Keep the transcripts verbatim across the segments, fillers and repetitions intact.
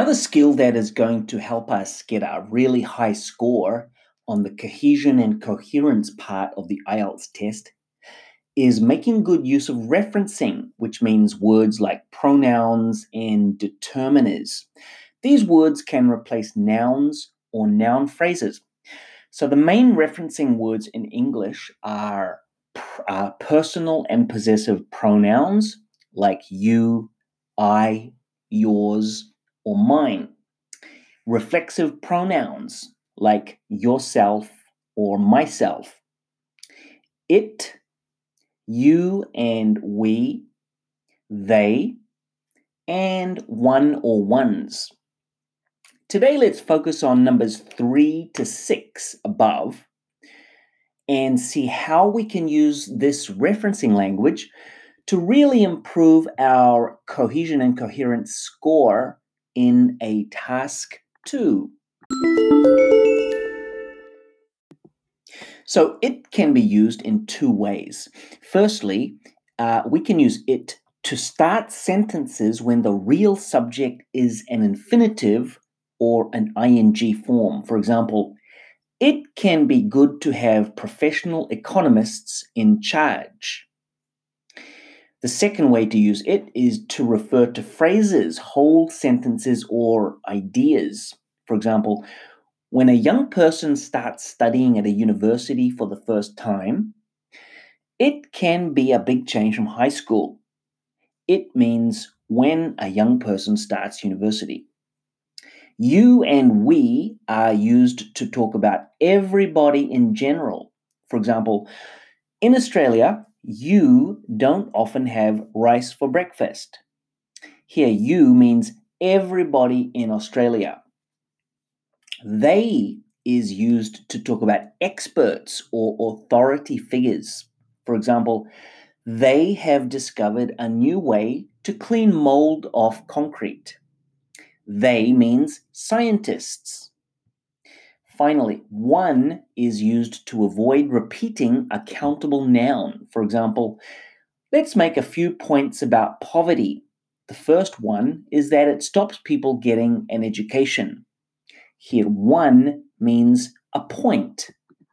Another skill that is going to help us get a really high score on the cohesion and coherence part of the I E L T S test is making good use of referencing, which means words like pronouns and determiners. These words can replace nouns or noun phrases. So the main referencing words in English are uh, personal and possessive pronouns like you, I, yours, or mine. Reflexive pronouns like yourself or myself. It, you and we, they, and one or ones. Today, let's focus on numbers three to six above and see how we can use this referencing language to really improve our cohesion and coherence score in a task two. So it can be used in two ways. Firstly, uh, we can use it to start sentences when the real subject is an infinitive or an ing form. For example, it can be good to have professional economists in charge. The second way to use it is to refer to phrases, whole sentences, or ideas. For example, when a young person starts studying at a university for the first time, it can be a big change from high school. It means when a young person starts university. You and we are used to talk about everybody in general. For example, in Australia, you don't often have rice for breakfast. Here, you means everybody in Australia. They is used to talk about experts or authority figures. For example, they have discovered a new way to clean mold off concrete. They means scientists. Finally, one is used to avoid repeating a countable noun. For example, let's make a few points about poverty. The first one is that it stops people getting an education. Here, one means a point.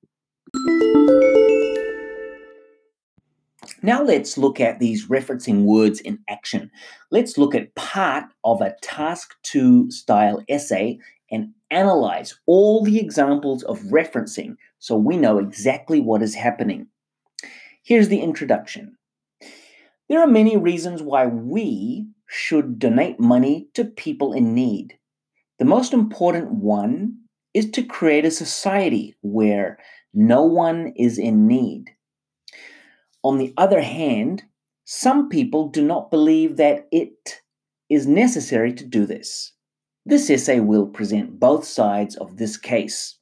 Now let's look at these referencing words in action. Let's look at part of a task two style essay and analyze all the examples of referencing so we know exactly what is happening. Here's the introduction. There are many reasons why we should donate money to people in need. The most important one is to create a society where no one is in need. On the other hand, some people do not believe that it is necessary to do this. This essay will present both sides of this case.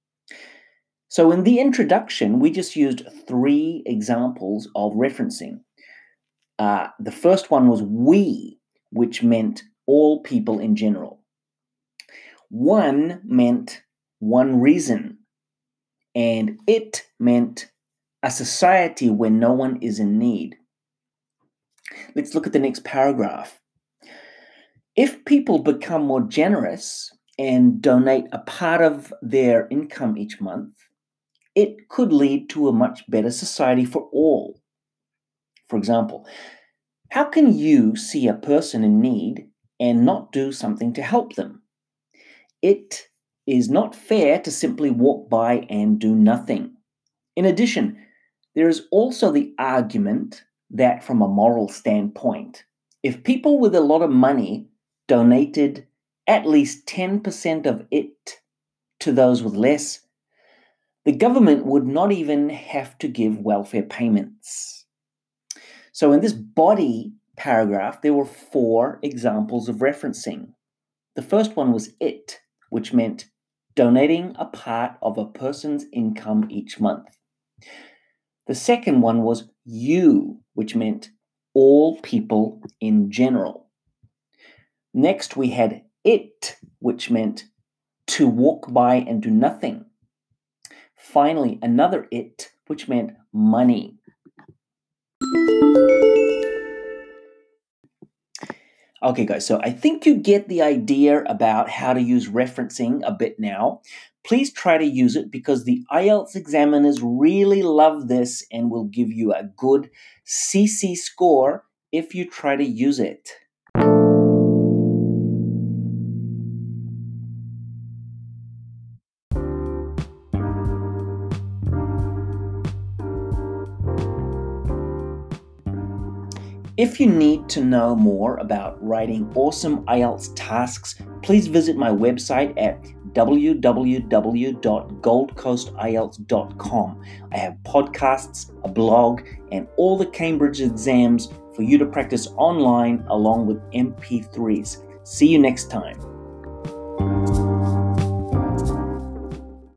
So in the introduction, we just used three examples of referencing. Uh, the first one was we, which meant all people in general. One meant one reason, and it meant a society where no one is in need. Let's look at the next paragraph. If people become more generous and donate a part of their income each month, it could lead to a much better society for all. For example, how can you see a person in need and not do something to help them? It is not fair to simply walk by and do nothing. In addition, there is also the argument that from a moral standpoint, if people with a lot of money donated at least ten percent of it to those with less, the government would not even have to give welfare payments. So in this body paragraph, there were four examples of referencing. The first one was it, which meant donating a part of a person's income each month. The second one was you, which meant all people in general. Next, we had it, which meant to walk by and do nothing. Finally, another it, which meant money. Okay, guys, so I think you get the idea about how to use referencing a bit now. Please try to use it because the I E L T S examiners really love this and will give you a good C C score if you try to use it. If you need to know more about writing awesome I E L T S tasks, please visit my website at w w w dot gold coast i e l t s dot com. I have podcasts, a blog, and all the Cambridge exams for you to practice online along with M P threes. See you next time.